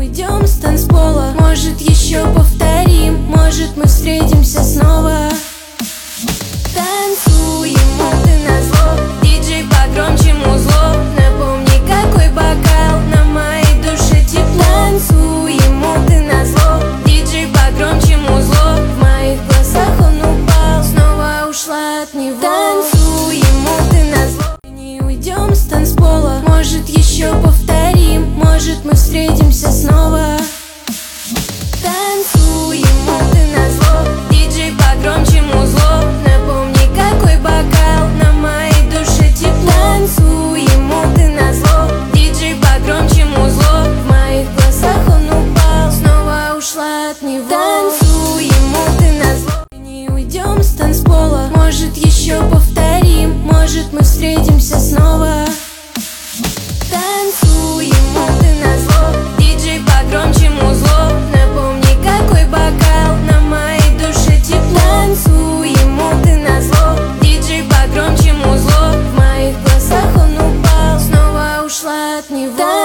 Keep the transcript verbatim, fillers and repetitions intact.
уйдем с танцпола. Может, еще повторим, может, мы встретимся снова. Танцуем, мол, ты назло, диджей погромче музло. Напомни, какой бокал, на моей душе тепло. Танцуем, мол, ты назло, диджей погромче музло. В моих глазах он упал, снова ушла от него. Танцуем, мол, ты назло, не уйдем с танцпола. Может, еще повторим, может, мы встретимся снова. Танцуем, мол, ты назло, диджей погромче музло. Напомни, какой бокал, на моей душе тепло. Танцуем, мол, ты назло, диджей погромче музло. В моих глазах он упал, снова ушла от него. Танцуем, мол, ты назло, не уйдем с танцпола. Может, еще повторим, может, мы встретимся снова. Танцуем, мол, ты назло, диджей погромче музло. Напомни, какой бокал, на моей душе тепло. Танцуем, мол, ты назло, диджей погромче музло. В моих глазах он упал, снова ушла от него.